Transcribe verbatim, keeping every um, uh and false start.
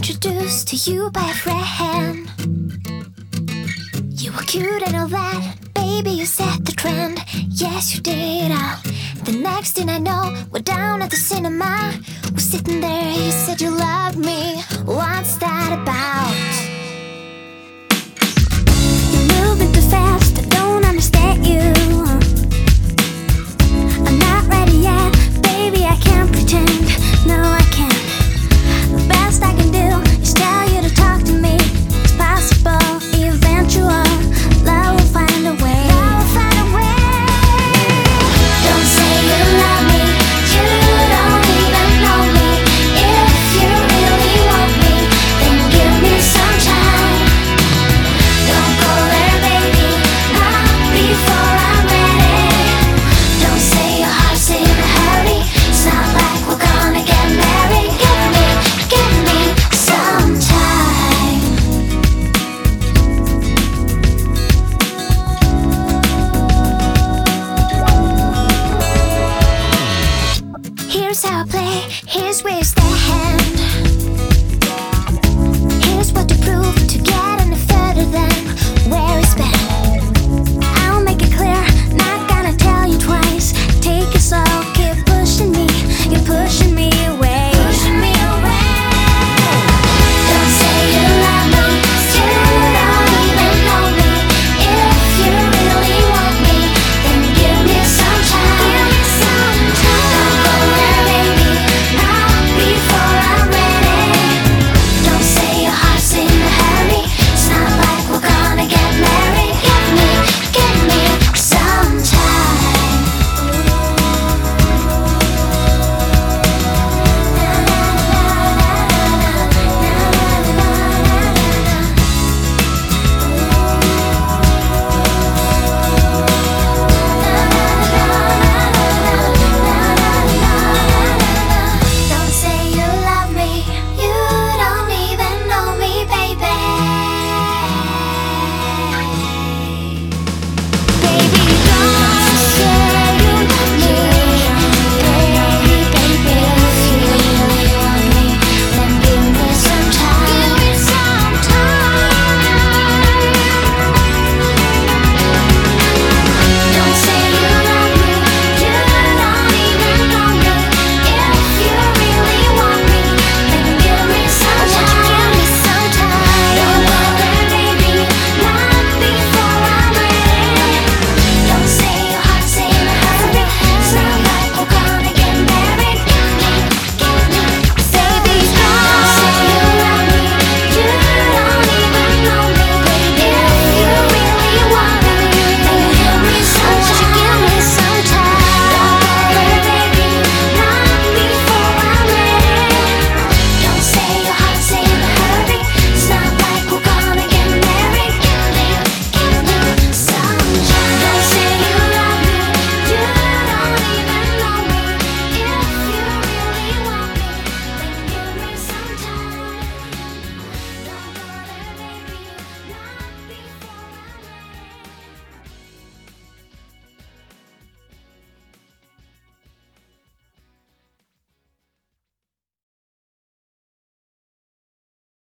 introduced to you by a friend. You were cute and all that, baby, you set the trend. Yes, you did. uh, The next thing I know, we're down at the cinema. We're sitting there, you said you loved me. What's that about? You're moving too fast, I don't understand you. I'm not ready yet, baby, I can't pretend. No, I can't. The best I can do is tell you to talk to me. It's possible, eventual, love will find a way. Love will find a way. Don't say you love me, you don't even know me. If you really want me, then give me some time. Don't go there, baby, not before I'm ready. Don't say your heart's in a hurry, it's not like we're gonna get married. Give me, give me some time. Here's how I play, here's where you stand.